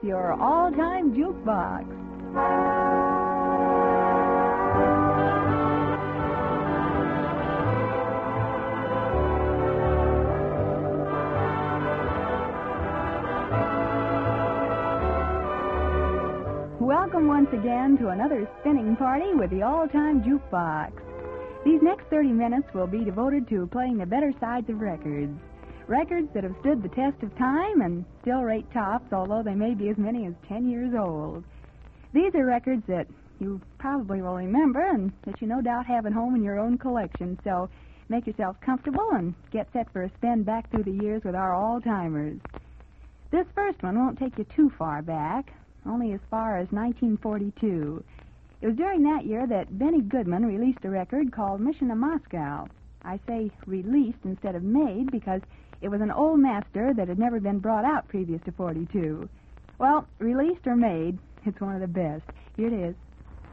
with your all-time jukebox. Welcome once again to another spinning party with the all-time jukebox. These next 30 minutes will be devoted to playing the better sides of records. Records that have stood the test of time and still rate tops, although they may be as many as 10 years old. These are records that you probably will remember and that you no doubt have at home in your own collection, so make yourself comfortable and get set for a spin back through the years with our all-timers. This first one won't take you too far back, only as far as 1942. It was during that year that Benny Goodman released a record called Mission to Moscow. I say released instead of made because it was an old master that had never been brought out previous to 42. Well, released or made, it's one of the best. Here it is.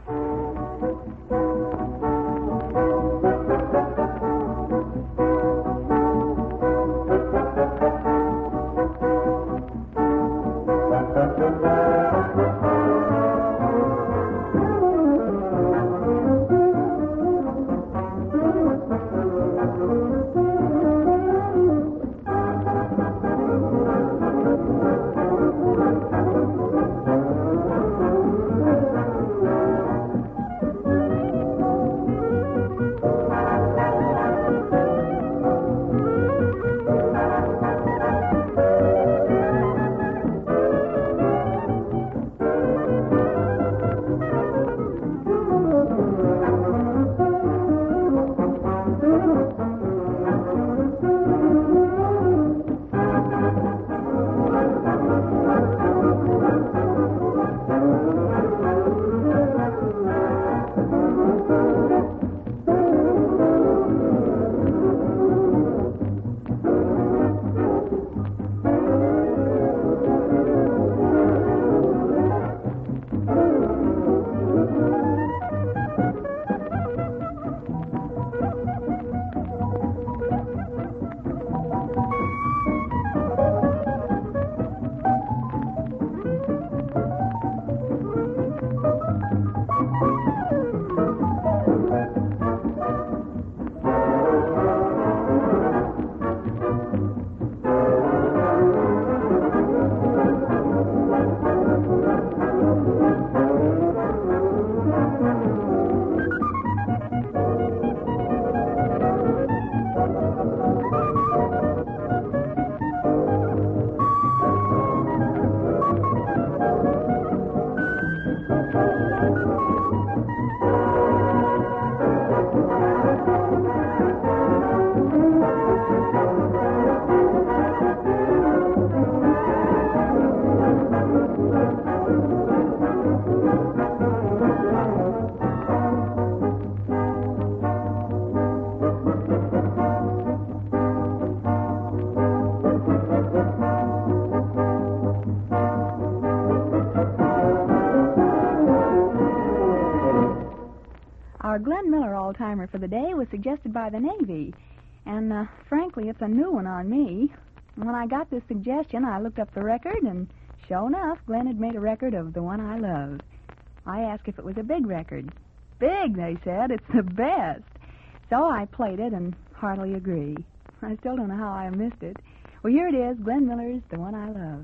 Our Glenn Miller all-timer for the day was suggested by the Navy, and frankly, it's a new one on me. When I got this suggestion, I looked up the record, and sure enough, Glenn had made a record of The One I Love. I asked if it was a big record. Big, they said. It's the best. So I played it and heartily agree. I still don't know how I missed it. Well, here it is, Glenn Miller's The One I Love.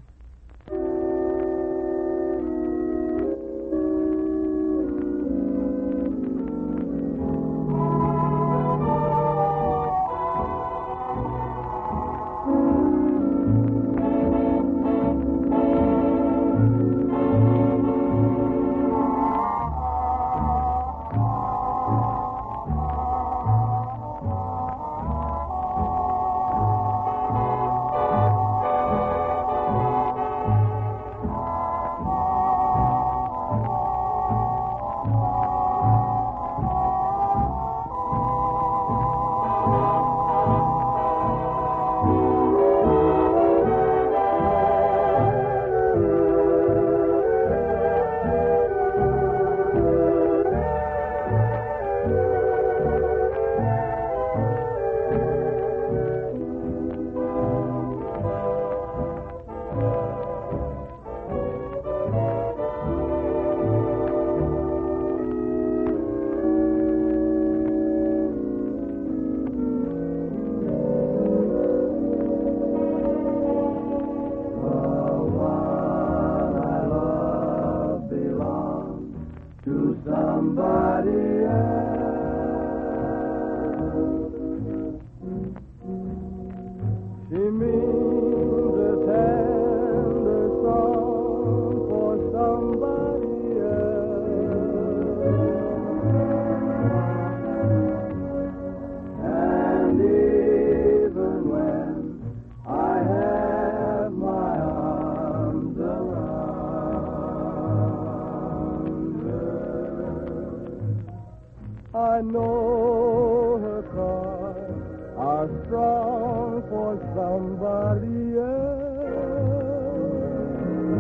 I know her cries are strong for somebody else.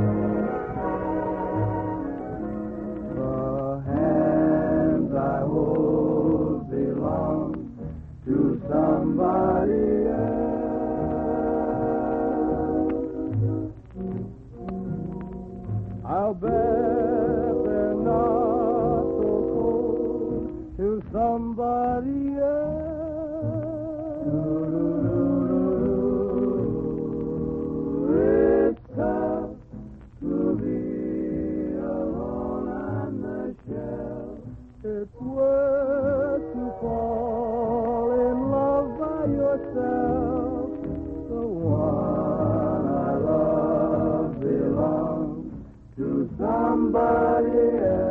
The hands I hold belong to somebody else. I'll bet they're not so cold to somebody else. It's tough to be alone on the shelf. It's worth to fall in love by yourself. The one I love belongs to somebody else.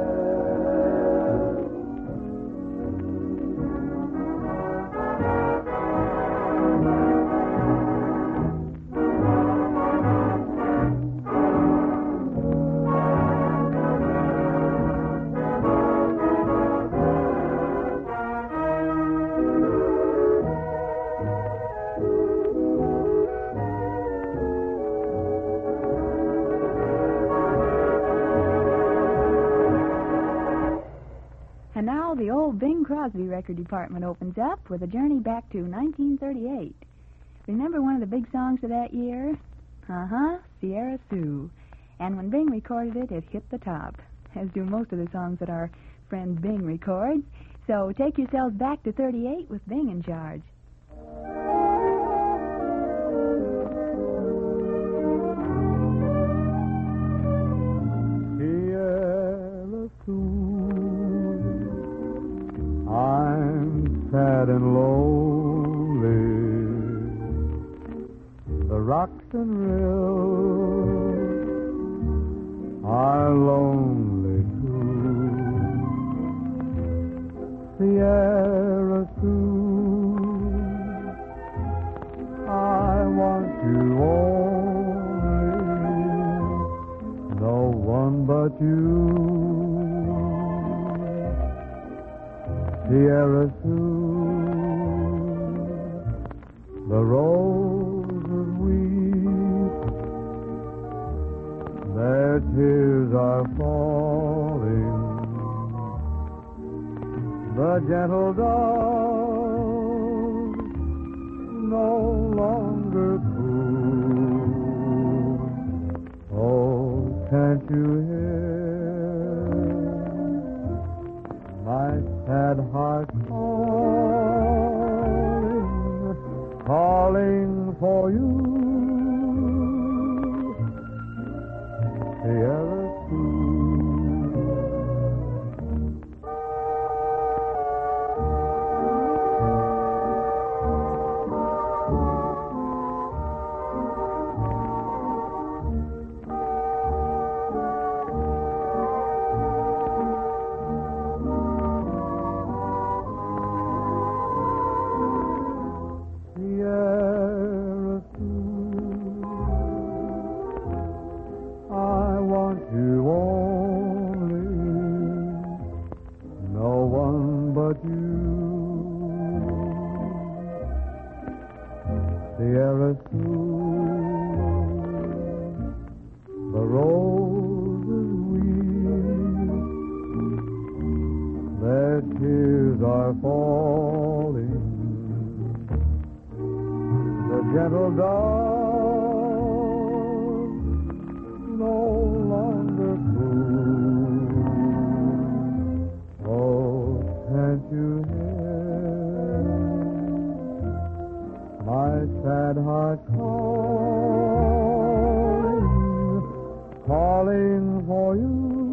And now the old Bing Crosby record department opens up with a journey back to 1938. Remember one of the big songs of that year? Sierra Sue. And when Bing recorded it, it hit the top, as do most of the songs that our friend Bing records. So take yourselves back to 38 with Bing in charge. Sierra Sue, I'm sad and lonely. The rocks and rills are lonely too. Sierra Sue, I want you only, no one but you. Sierra Sue, the roses weep, their tears are falling, the gentle dove no longer coo. Oh, can't you hear my sad heart calling for you? Sierra Sue. Sierra Sue, the roses weep, their tears are falling, the gentle dove no longer coo. Oh, can't you hear my sad heart calling for you?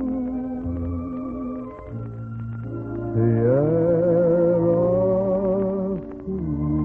Sierra Sue.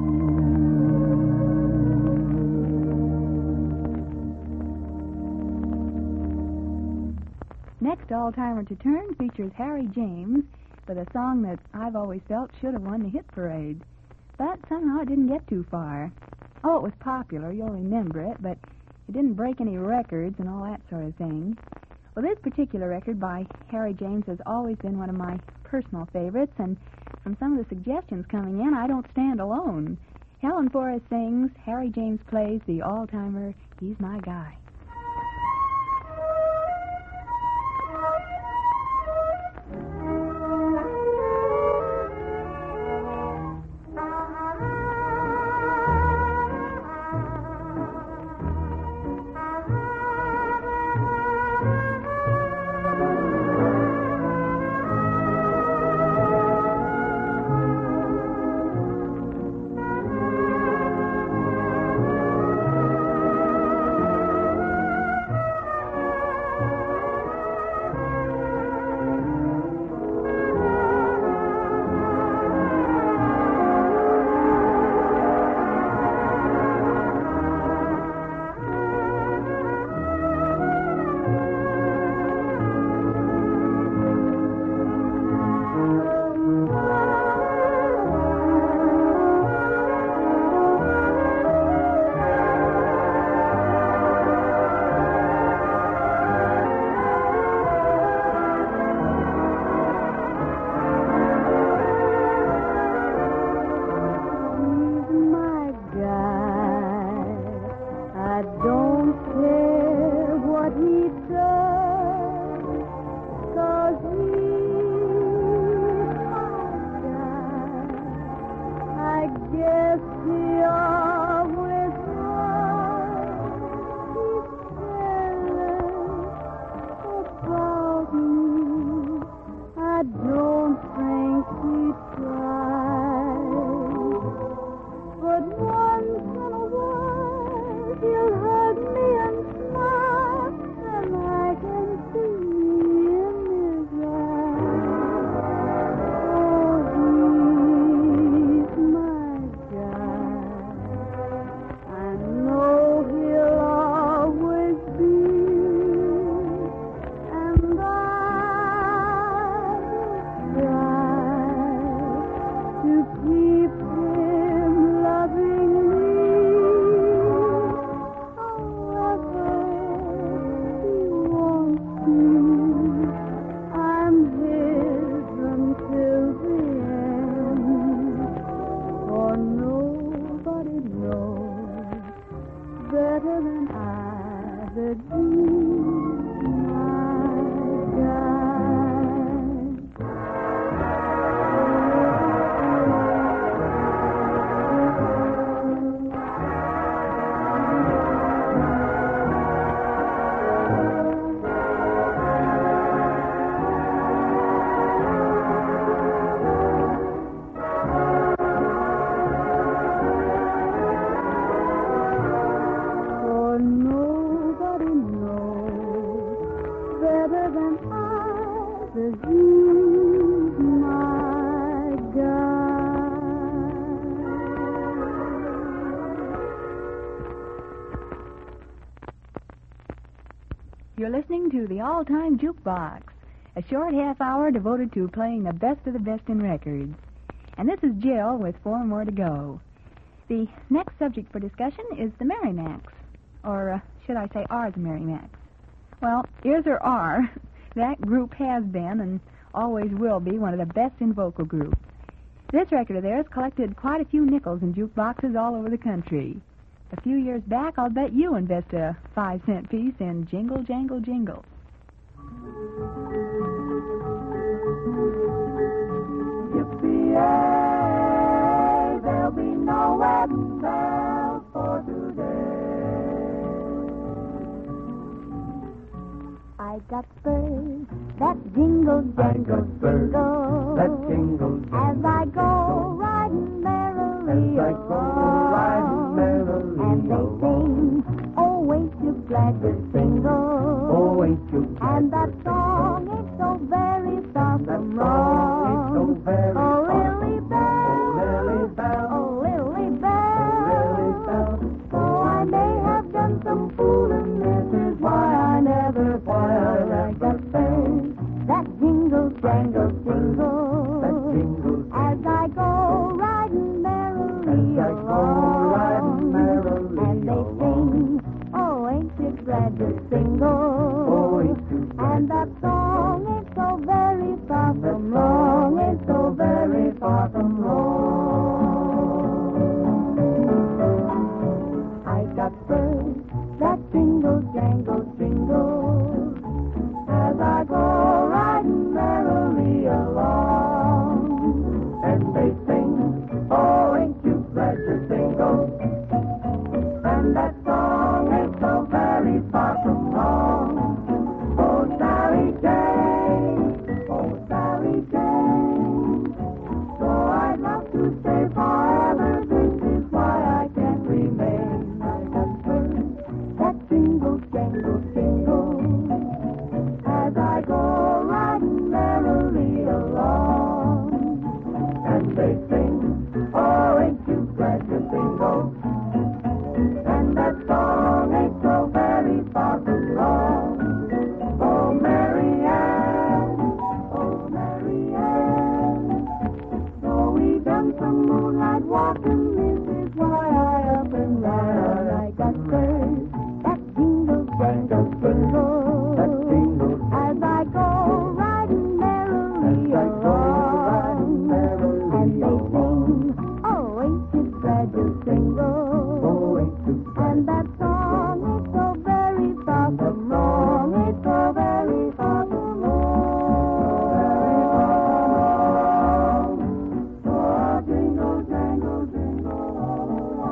Next All-Timer to Turn features Harry James with a song that I've always felt should have won the hit parade. But somehow it didn't get too far. Oh, it was popular, you'll remember it, but it didn't break any records and all that sort of thing. Well, this particular record by Harry James has always been one of my personal favorites, and from some of the suggestions coming in, I don't stand alone. Helen Forrest sings, Harry James plays, the all-timer, He's My Guy. You're listening to the All-Time Jukebox, a short half hour devoted to playing the best of the best in records. And this is Jill with 4 more to go. The next subject for discussion is the Merrimacs, or should I say are the Merrimacs? Well, is or are, that group has been and always will be one of the best in vocal groups. This record of theirs collected quite a few nickels in jukeboxes all over the country. A few years back, I'll bet you invest a 5-cent piece in Jingle, Jangle, Jingle. Yippee-yay, there'll be no wedding bells for today. I got spurs that jingle, jangle, jingle, that jingle, jingle. As I go riding merrily along, and they sing, oh, ain't you glad you're single? Oh, ain't you glad And that song ain't so very far from wrong. ain't so very Oh, Lily Bell, Lily Bell, oh, Lily Bell, so I may have done some fooling, this is why I never like that spurs that jingle, jangle, jingle, that jingle, as I go riding merrily as I go riding merrily and they sing, oh, ain't you glad you're single? Oh, ain't you glad And that song ain't so very far from wrong, ain't so very far sidewalking. This is why I up and ride like a bird. That jingle, jangle, jingle. That jingle. As I go riding merrily along. And they sing, oh, ain't you glad you're single? Oh, ain't you glad? And that song is so very far from wrong. It's so very far from wrong. Oh, jingle, jangle, jingle all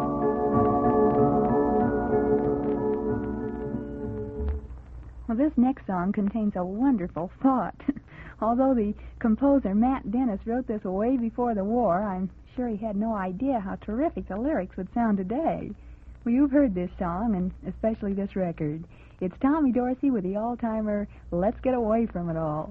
along. Well, this next song contains a wonderful thought. Although the composer Matt Dennis wrote this way before the war, I'm sure he had no idea how terrific the lyrics would sound today. Well, you've heard this song, and especially this record. It's Tommy Dorsey with the all-timer Let's Get Away From It All.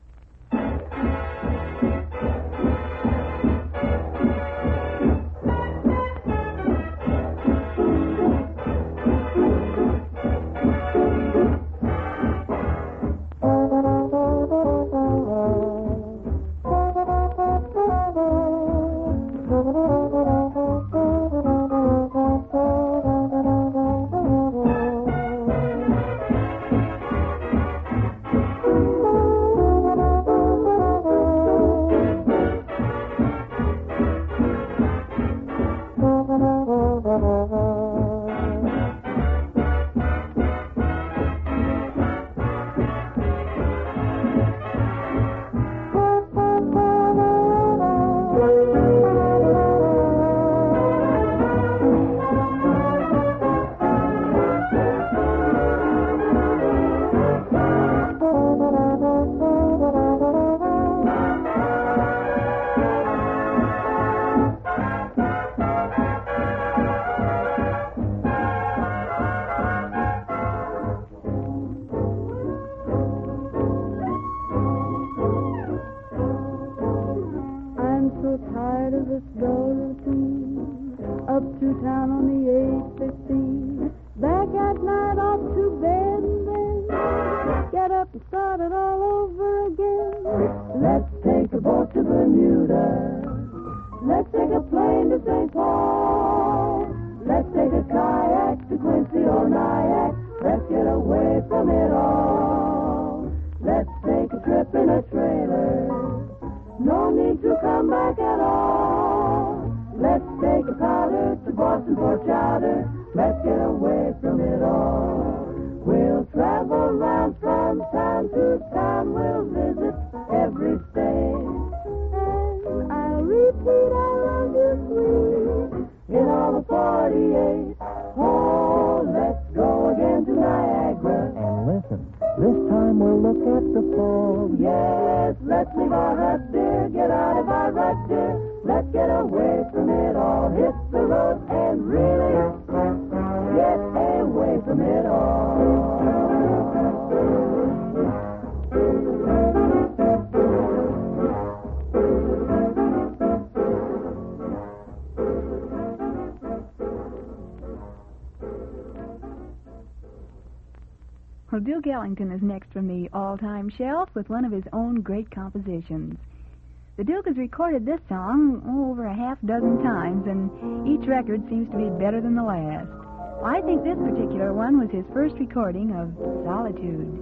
I'm so tired of this dull routine. Up to town on the 8:15. Back at night off to bed and then get up and start it all over again. Let's take a boat to Bermuda. Let's take a plane to St. Paul. Let's take a kayak to Quincy or Nyack. Let's get away from it all. Let's take a trip in a trailer. No need to come back at all. Let's take a powder to Boston for chowder. Let's get away from it all. We'll travel round from town to town. We'll visit every state. And I'll repeat I love you sweet in all the 48. Oh, let's go again to Niagara. And listen, this time we'll look at the falls. Yes, let's leave our hut, dear. Get out of our rut, dear. Let's get away from it all. Hit the road and really get away from it all. Well, Duke Ellington is next from the all-time shelf with one of his own great compositions. The Duke has recorded this song over a half dozen times, and each record seems to be better than the last. I think this particular one was his first recording of Solitude.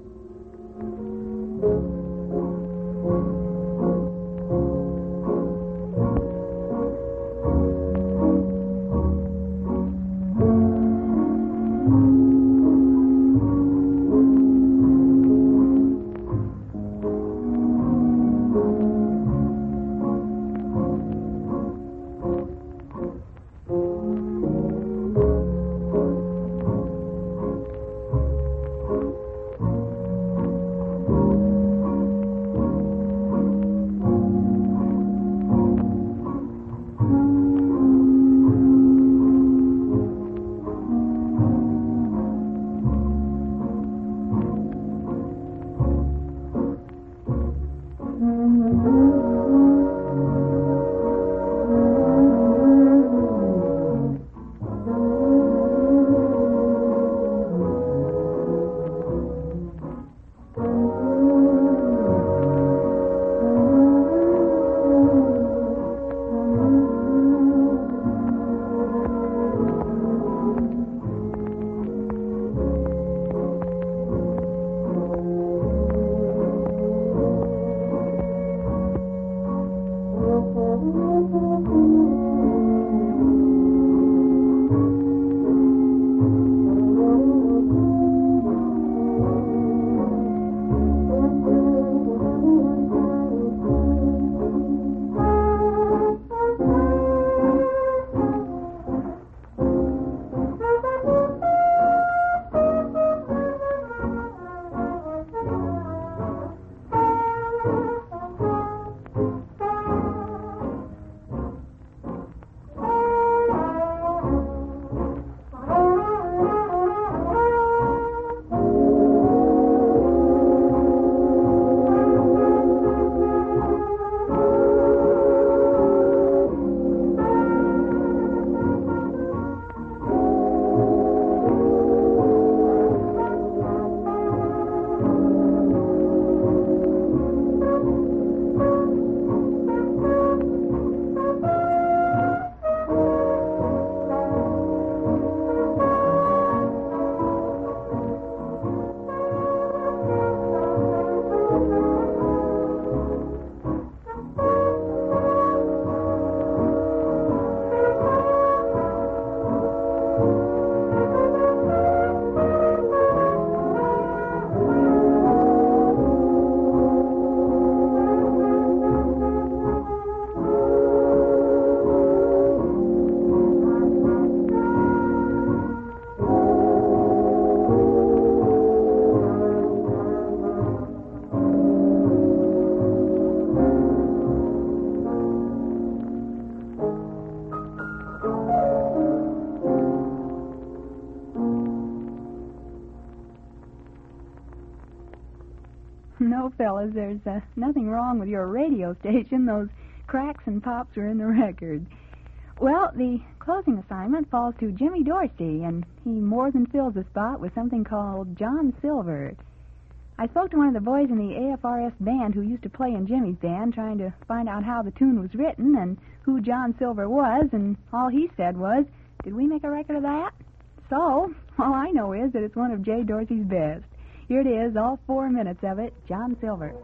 Well, fellas, there's nothing wrong with your radio station. Those cracks and pops are in the record. Well, the closing assignment falls to Jimmy Dorsey, and he more than fills the spot with something called John Silver. I spoke to one of the boys in the AFRS band who used to play in Jimmy's band, trying to find out how the tune was written and who John Silver was, and all he said was, "Did we make a record of that?" So, all I know is that it's one of Jay Dorsey's best. Here it is, all 4 minutes of it, John Silver.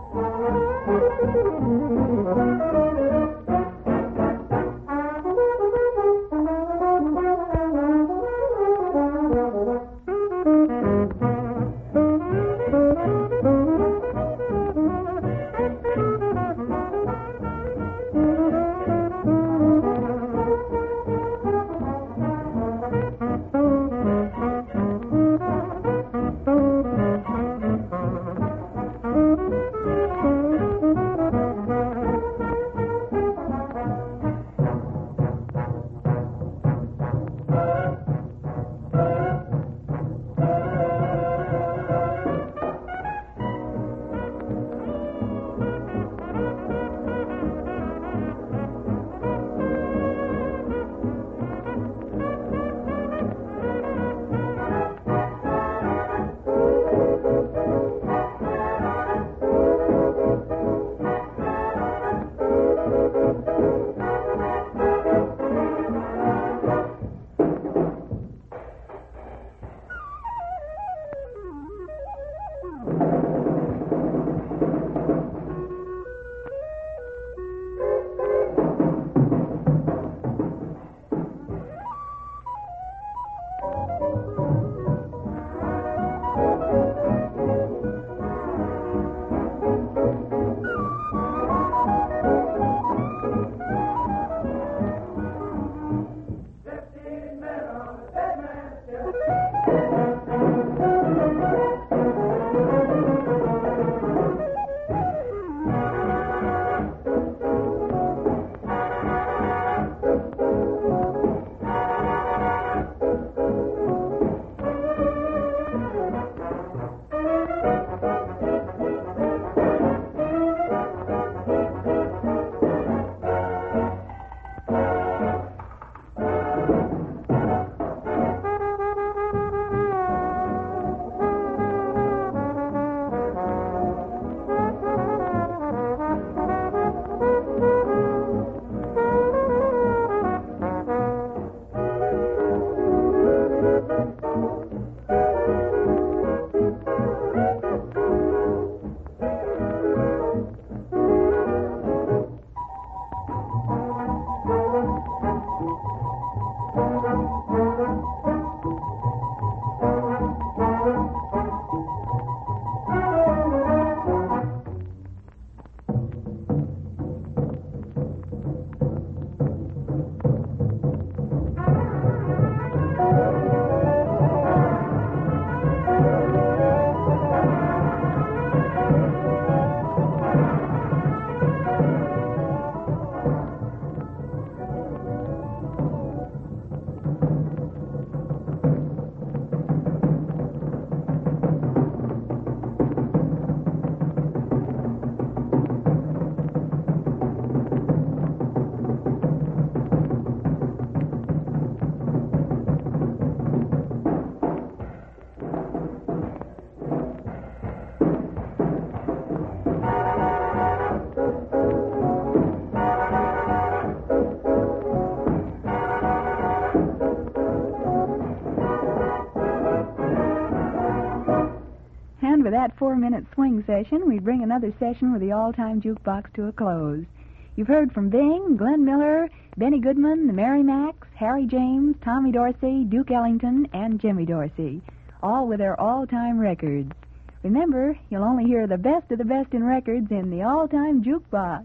For that 4-minute swing session, we bring another session with the all-time jukebox to a close. You've heard from Bing, Glenn Miller, Benny Goodman, the Merrimacs, Harry James, Tommy Dorsey, Duke Ellington, and Jimmy Dorsey, all with their all-time records. Remember, you'll only hear the best of the best in records in the all-time jukebox.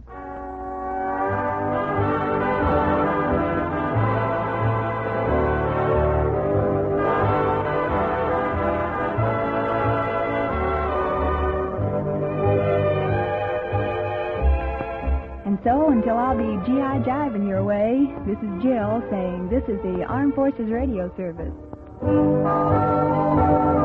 So, until I'll be G.I. jiving your way, this is Jill saying this is the Armed Forces Radio Service.